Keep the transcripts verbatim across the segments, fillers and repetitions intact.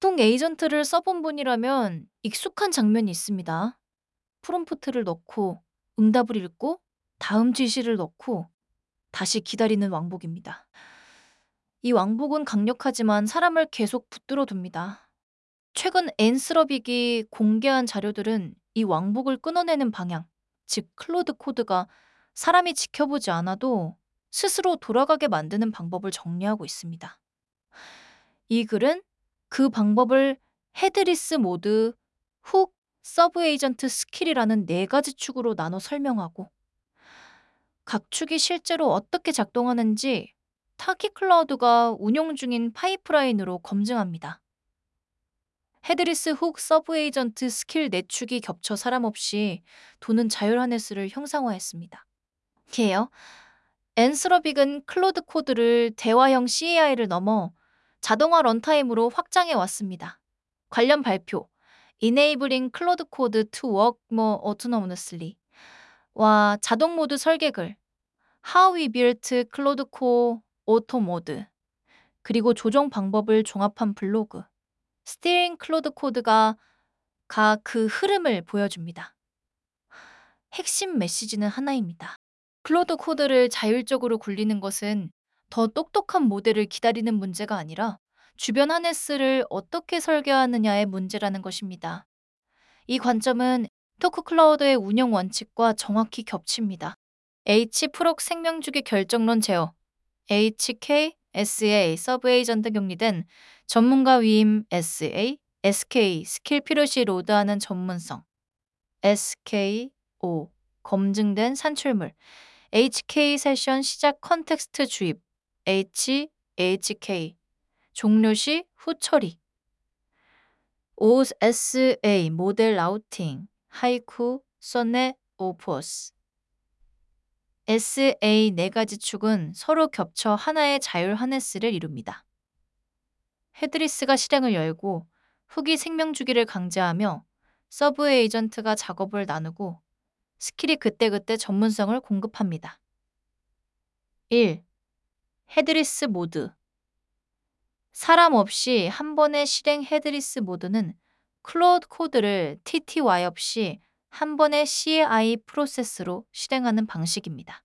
보통 에이전트를 써본 분이라면 익숙한 장면이 있습니다. 프롬프트를 넣고 응답을 읽고 다음 지시를 넣고 다시 기다리는 왕복입니다. 이 왕복은 강력하지만 사람을 계속 붙들어 둡니다. 최근 앤스러빅이 공개한 자료들은 이 왕복을 끊어내는 방향, 즉 클로드 코드가 사람이 지켜보지 않아도 스스로 돌아가게 만드는 방법을 정리하고 있습니다. 이 글은 그 방법을 헤드리스 모드, 훅, 서브 에이전트 스킬이라는 네 가지 축으로 나눠 설명하고 각 축이 실제로 어떻게 작동하는지 타키 클라우드가 운용 중인 파이프라인으로 검증합니다. 헤드리스 훅 서브 에이전트 스킬 네 축이 겹쳐 사람 없이 도는 자율하네스를 형상화했습니다. 이게요. 앤스러빅은 클로드 코드를 대화형 씨에이아이를 넘어 자동화 런타임으로 확장해 왔습니다. 관련 발표 Enabling Cloud Code to Work More Autonomously 와 자동 모드 설계글 How we built Cloud Core Auto Mode 그리고 조정 방법을 종합한 블로그 Steering Cloud Code가 가 그 흐름을 보여줍니다. 핵심 메시지는 하나입니다. 클로드 코드를 자율적으로 굴리는 것은 더 똑똑한 모델을 기다리는 문제가 아니라 주변 하네스를 어떻게 설계하느냐의 문제라는 것입니다. 이 관점은 토크 클라우드의 운영 원칙과 정확히 겹칩니다. H 프록 생명주기 결정론 제어, 에이치케이, 에스에이 서브 에이전트 격리된 전문가 위임 에스에이, 에스케이 스킬 필요시 로드하는 전문성, 에스케이오 검증된 산출물, 에이치케이 세션 시작 컨텍스트 주입, H, 에이치케이 종료 시 후 처리, 오에스에이 모델 라우팅, 하이쿠, 소넷, 오포스, 에스에이 네 가지 축은 서로 겹쳐 하나의 자율 하네스를 이룹니다. 헤드리스가 실행을 열고 훅이 생명 주기를 강제하며 서브 에이전트가 작업을 나누고 스킬이 그때그때 전문성을 공급합니다. 일. 헤드리스 모드 사람 없이 한 번에 실행 헤드리스 모드는 클로드 코드를 티티와이 없이 한 번에 씨에이아이 프로세스로 실행하는 방식입니다.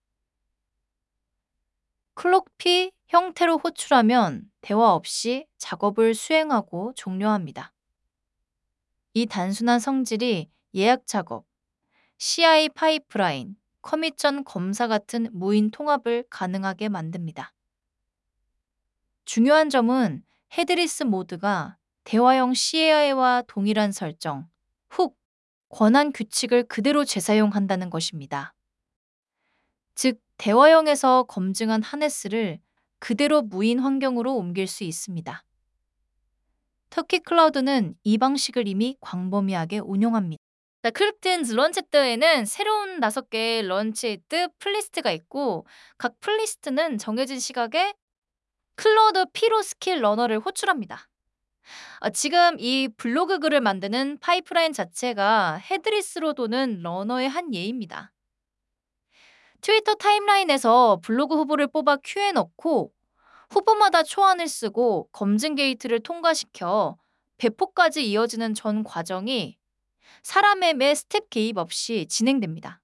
클록피 형태로 호출하면 대화 없이 작업을 수행하고 종료합니다. 이 단순한 성질이 예약 작업, 씨아이 파이프라인, 커밋 전 검사 같은 무인 통합을 가능하게 만듭니다. 중요한 점은 헤드리스 모드가 대화형 씨에이아이와 동일한 설정, 훅, 권한 규칙을 그대로 재사용한다는 것입니다. 즉, 대화형에서 검증한 하네스를 그대로 무인 환경으로 옮길 수 있습니다. 터키 클라우드는 이 방식을 이미 광범위하게 운용합니다. 자, 크립틴즈 런치뜨에는 새로운 다섯 개의 런치뜨 플리스트가 있고 각 플리스트는 정해진 시각에 클로드 피로 스킬 러너를 호출합니다. 아, 지금 이 블로그 글을 만드는 파이프라인 자체가 헤드리스로 도는 러너의 한 예입니다. 트위터 타임라인에서 블로그 후보를 뽑아 큐에 넣고 후보마다 초안을 쓰고 검증 게이트를 통과시켜 배포까지 이어지는 전 과정이 사람의 매 스텝 개입 없이 진행됩니다.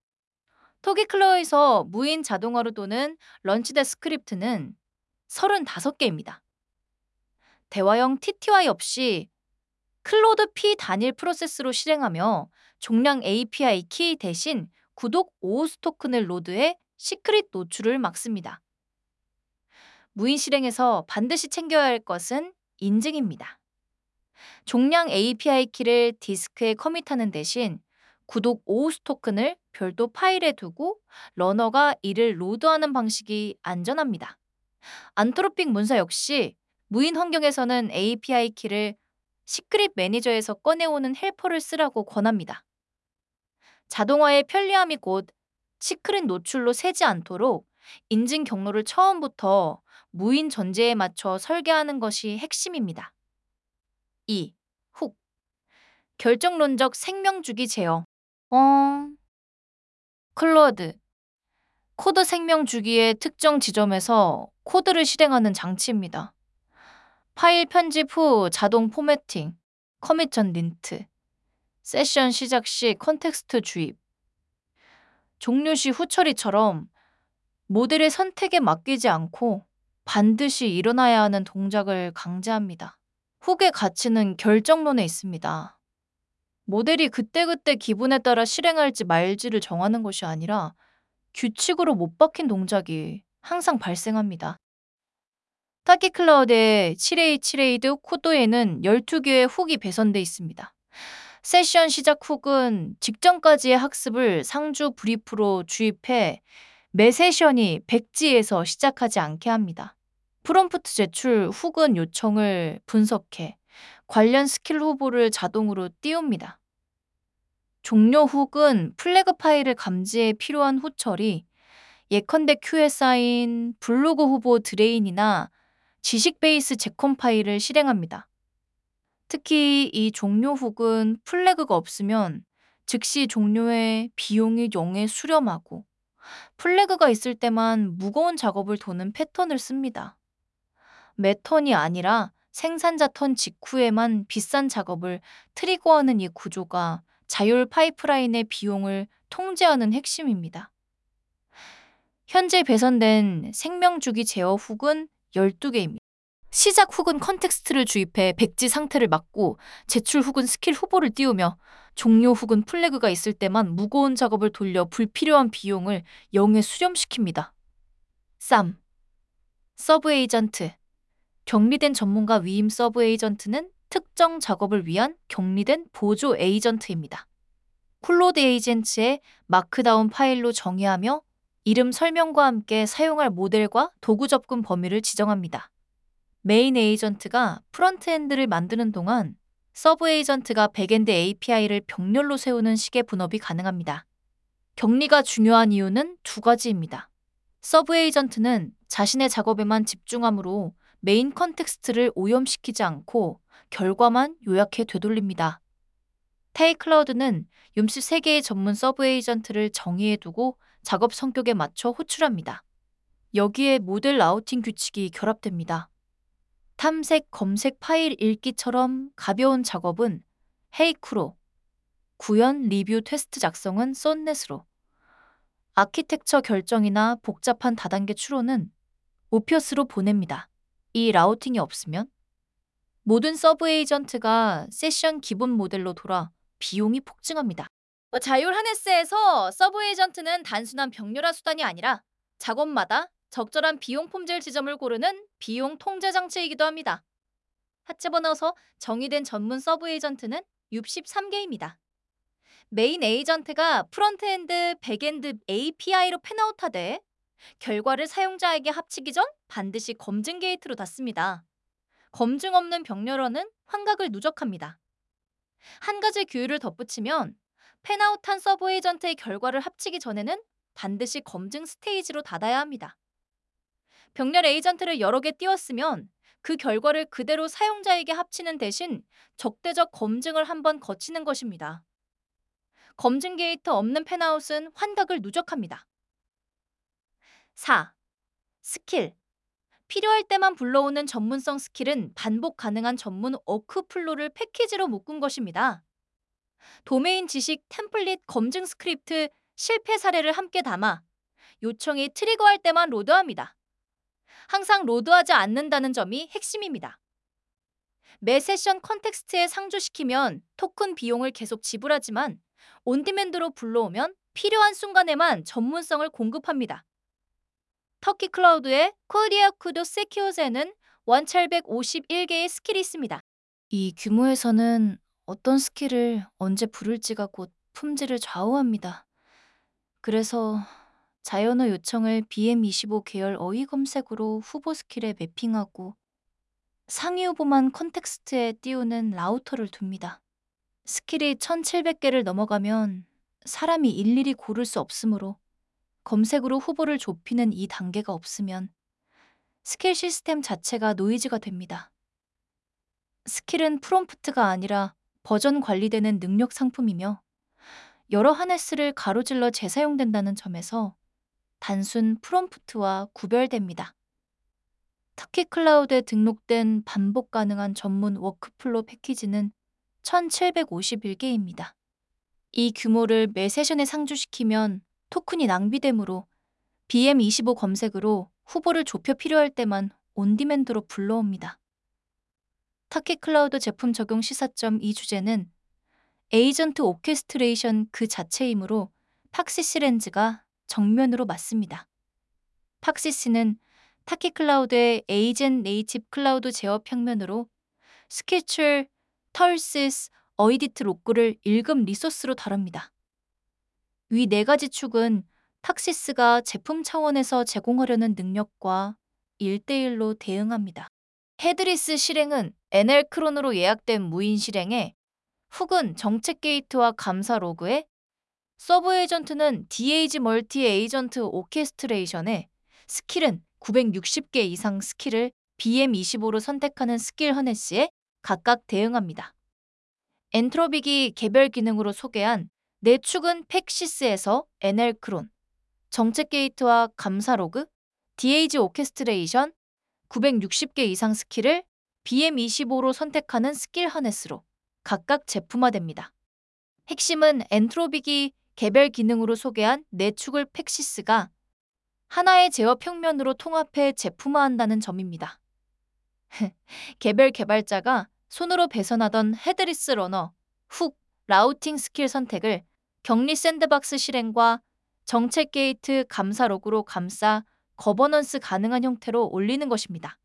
토기클로에서 무인 자동화로 도는 런치대 스크립트는 서른다섯 개입니다. 대화형 티티와이 없이 클로드 P 단일 프로세스로 실행하며 종량 에이피아이 키 대신 구독 오오스 토큰을 로드해 시크릿 노출을 막습니다. 무인 실행에서 반드시 챙겨야 할 것은 인증입니다. 종량 에이피아이 키를 디스크에 커밋하는 대신 구독 오오스 토큰을 별도 파일에 두고 러너가 이를 로드하는 방식이 안전합니다. 안트로픽 문서 역시 무인 환경에서는 에이피아이 키를 시크릿 매니저에서 꺼내오는 헬퍼를 쓰라고 권합니다. 자동화의 편리함이 곧 시크릿 노출로 새지 않도록 인증 경로를 처음부터 무인 전제에 맞춰 설계하는 것이 핵심입니다. 이. 훅. 결정론적 생명주기 제어. 어... 클로드. 코드 생명주기의 특정 지점에서 코드를 실행하는 장치입니다. 파일 편집 후 자동 포매팅, 커밋 전 린트, 세션 시작 시 컨텍스트 주입, 종료 시 후처리처럼 모델의 선택에 맡기지 않고 반드시 일어나야 하는 동작을 강제합니다. 훅의 가치는 결정론에 있습니다. 모델이 그때그때 기분에 따라 실행할지 말지를 정하는 것이 아니라 규칙으로 못 박힌 동작이 항상 발생합니다. 타키 클라우드의 칠 에이 칠 에이드 코드에는 열두 개의 훅이 배선돼 있습니다. 세션 시작 훅은 직전까지의 학습을 상주 브리프로 주입해 매 세션이 백지에서 시작하지 않게 합니다. 프롬프트 제출 훅은 요청을 분석해 관련 스킬 후보를 자동으로 띄웁니다. 종료 훅은 플래그 파일을 감지해 필요한 후 처리, 예컨대 큐에 쌓인 블로그 후보 드레인이나 지식 베이스 제컴 파일을 실행합니다. 특히 이 종료 훅은 플래그가 없으면 즉시 종료해 비용이 영에 수렴하고 플래그가 있을 때만 무거운 작업을 도는 패턴을 씁니다. 매 턴이 아니라 생산자 턴 직후에만 비싼 작업을 트리거하는 이 구조가 자율 파이프라인의 비용을 통제하는 핵심입니다. 현재 배선된 생명주기 제어 훅은 열두 개입니다. 시작 훅은 컨텍스트를 주입해 백지 상태를 막고, 제출 훅은 스킬 후보를 띄우며, 종료 훅은 플래그가 있을 때만 무거운 작업을 돌려 불필요한 비용을 영에 수렴시킵니다. 쌈, 서브 에이전트. 격리된 전문가 위임 서브 에이전트는 특정 작업을 위한 격리된 보조 에이전트입니다. 쿨로드 에이전트의 마크다운 파일로 정의하며 이름 설명과 함께 사용할 모델과 도구 접근 범위를 지정합니다. 메인 에이전트가 프론트엔드를 만드는 동안 서브 에이전트가 백엔드 에이피아이를 병렬로 세우는 식의 분업이 가능합니다. 격리가 중요한 이유는 두 가지입니다. 서브 에이전트는 자신의 작업에만 집중하므로 메인 컨텍스트를 오염시키지 않고 결과만 요약해 되돌립니다. 테이클라우드는 윰씨 세 개의 전문 서브 에이전트를 정의해두고 작업 성격에 맞춰 호출합니다. 여기에 모델 라우팅 규칙이 결합됩니다. 탐색, 검색 파일 읽기처럼 가벼운 작업은 헤이크로, 구현, 리뷰, 테스트 작성은 썬넷으로, 아키텍처 결정이나 복잡한 다단계 추론은 오피어스로 보냅니다. 이 라우팅이 없으면 모든 서브 에이전트가 세션 기본 모델로 돌아 비용이 폭증합니다. 자율 하네스에서 서브 에이전트는 단순한 병렬화 수단이 아니라 작업마다 적절한 비용 폼젤 지점을 고르는 비용 통제 장치이기도 합니다. 핫집어넣어서 정의된 전문 서브 에이전트는 육십삼 개입니다. 메인 에이전트가 프론트엔드, 백엔드 에이피아이로 팬아웃하되 결과를 사용자에게 합치기 전 반드시 검증 게이트로 닫습니다. 검증 없는 병렬화는 환각을 누적합니다. 한 가지 규율을 덧붙이면 팬아웃한 서브 에이전트의 결과를 합치기 전에는 반드시 검증 스테이지로 닫아야 합니다. 병렬 에이전트를 여러 개 띄웠으면 그 결과를 그대로 사용자에게 합치는 대신 적대적 검증을 한번 거치는 것입니다. 검증 게이트 없는 팬아웃은 환각을 누적합니다. 사. 스킬. 필요할 때만 불러오는 전문성 스킬은 반복 가능한 전문 워크플로를 패키지로 묶은 것입니다. 도메인 지식, 템플릿, 검증 스크립트, 실패 사례를 함께 담아 요청이 트리거할 때만 로드합니다. 항상 로드하지 않는다는 점이 핵심입니다. 매 세션 컨텍스트에 상주시키면 토큰 비용을 계속 지불하지만 온디맨드로 불러오면 필요한 순간에만 전문성을 공급합니다. 터키 클라우드의 코리아 쿠도 세키오제는 천칠백오십일 개의 스킬이 있습니다. 이 규모에서는 어떤 스킬을 언제 부를지가 곧 품질을 좌우합니다. 그래서 자연어 요청을 비엠 이십오 계열 어휘 검색으로 후보 스킬에 매핑하고 상위 후보만 컨텍스트에 띄우는 라우터를 둡니다. 스킬이 천칠백 개를 넘어가면 사람이 일일이 고를 수 없으므로 검색으로 후보를 좁히는 이 단계가 없으면 스킬 시스템 자체가 노이즈가 됩니다. 스킬은 프롬프트가 아니라 버전 관리되는 능력 상품이며 여러 하네스를 가로질러 재사용된다는 점에서 단순 프롬프트와 구별됩니다. 터키 클라우드에 등록된 반복 가능한 전문 워크플로 패키지는 천칠백오십일 개입니다. 이 규모를 매 세션에 상주시키면 토큰이 낭비되므로 비엠 이십오 검색으로 후보를 좁혀 필요할 때만 온디맨드로 불러옵니다. 터키 클라우드 제품 적용 시사점 이 주제는 에이전트 오케스트레이션 그 자체이므로 팍시시 렌즈가 정면으로 맞습니다. 팍시시는 타키 클라우드의 에이젠 네이티브 클라우드 제어 평면으로 스케줄, 털시스, 어이디트 로그를 일 급 리소스로 다룹니다. 위 네 가지 축은 탁시스가 제품 차원에서 제공하려는 능력과 일 대일로 대응합니다. 헤드리스 실행은 엔엘 크론으로 예약된 무인 실행에 훅은 정책 게이트와 감사 로그에 서브 에이전트는 디에이지 멀티 에이전트 오케스트레이션에 스킬은 구백육십 개 이상 스킬을 비엠 이십오로 선택하는 스킬 허네스에 각각 대응합니다. 엔트로빅이 개별 기능으로 소개한 네 축은 팩시스에서 엔엘 크론, 정책 게이트와 감사 로그, 디에이지 오케스트레이션, 구백육십 개 이상 스킬을 비엠 이십오로 선택하는 스킬 허네스로 각각 제품화됩니다. 핵심은 엔트로빅이 개별 기능으로 소개한 네 축을 팩시스가 하나의 제어 평면으로 통합해 제품화한다는 점입니다. 개별 개발자가 손으로 배선하던 헤드리스 러너, 훅, 라우팅 스킬 선택을 격리 샌드박스 실행과 정책 게이트 감사 로그로 감싸 거버넌스 가능한 형태로 올리는 것입니다.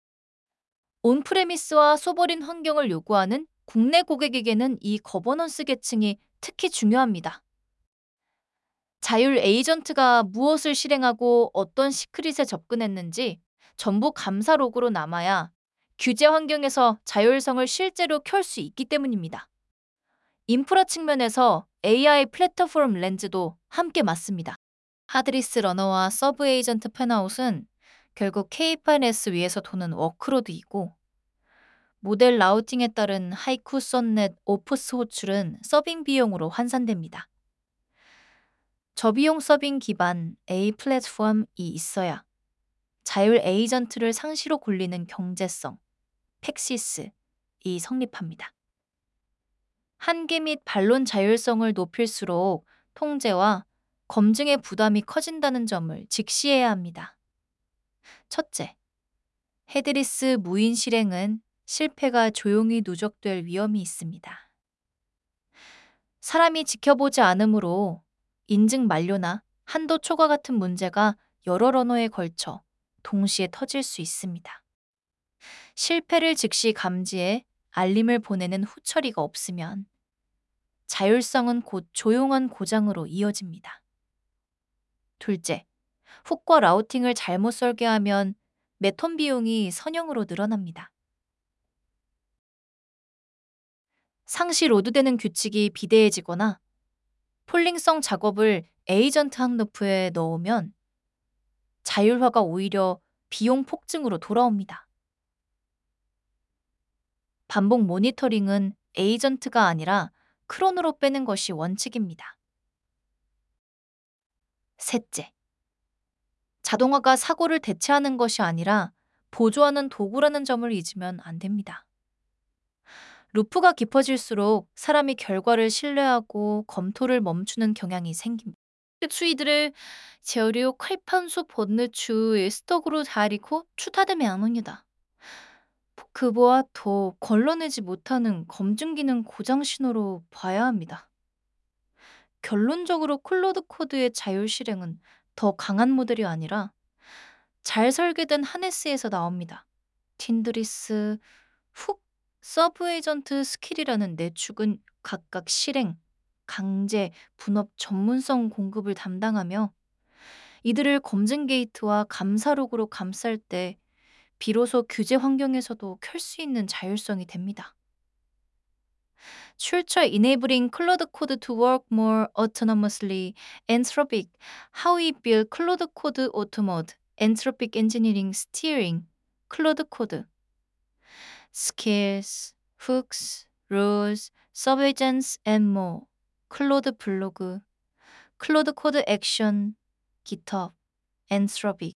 온프레미스와 소버린 환경을 요구하는 국내 고객에게는 이 거버넌스 계층이 특히 중요합니다. 자율 에이전트가 무엇을 실행하고 어떤 시크릿에 접근했는지 전부 감사 로그로 남아야 규제 환경에서 자율성을 실제로 켤 수 있기 때문입니다. 인프라 측면에서 에이아이 플랫폼 렌즈도 함께 맞습니다. 하드리스 러너와 서브 에이전트 팬아웃은 결국 케이 에이치 에스 위에서 도는 워크로드이고 모델 라우팅에 따른 하이쿠 썬넷 오프스 호출은 서빙 비용으로 환산됩니다. 저비용 서빙 기반 A 플랫폼이 있어야 자율 에이전트를 상시로 굴리는 경제성, 팩시스이 성립합니다. 한계 및 반론 자율성을 높일수록 통제와 검증의 부담이 커진다는 점을 직시해야 합니다. 첫째, 헤드리스 무인 실행은 실패가 조용히 누적될 위험이 있습니다. 사람이 지켜보지 않으므로 인증 만료나 한도 초과 같은 문제가 여러 러너에 걸쳐 동시에 터질 수 있습니다. 실패를 즉시 감지해 알림을 보내는 후처리가 없으면 자율성은 곧 조용한 고장으로 이어집니다. 둘째, 훅과 라우팅을 잘못 설계하면 매턴 비용이 선형으로 늘어납니다. 상시 로드되는 규칙이 비대해지거나 폴링성 작업을 에이전트 항로프에 넣으면 자율화가 오히려 비용 폭증으로 돌아옵니다. 반복 모니터링은 에이전트가 아니라 크론으로 빼는 것이 원칙입니다. 셋째, 자동화가 사고를 대체하는 것이 아니라 보조하는 도구라는 점을 잊으면 안 됩니다. 루프가 깊어질수록 사람이 결과를 신뢰하고 검토를 멈추는 경향이 생깁니다. 추이들을 재료료 칼판수 번느추의 스톡으로 다리고 추타되면 안 합니다. 그보아 더 걸러내지 못하는 검증 기능 고장 신호로 봐야 합니다. 결론적으로 클로드 코드의 자율 실행은 더 강한 모델이 아니라 잘 설계된 하네스에서 나옵니다. 틴드리스, 훅, 서브 에이전트 스킬이라는 네 축은 각각 실행, 강제, 분업 전문성 공급을 담당하며 이들을 검증 게이트와 감사 로그로 감쌀 때 비로소 규제 환경에서도 켤 수 있는 자율성이 됩니다. Culture enabling Cloud Code to work more autonomously, Anthropic, how we build Cloud Code automate, Anthropic engineering steering, Cloud Code, skills, hooks, rules, subagents, and more, Cloud 블로그, Cloud Code action, GitHub, Anthropic,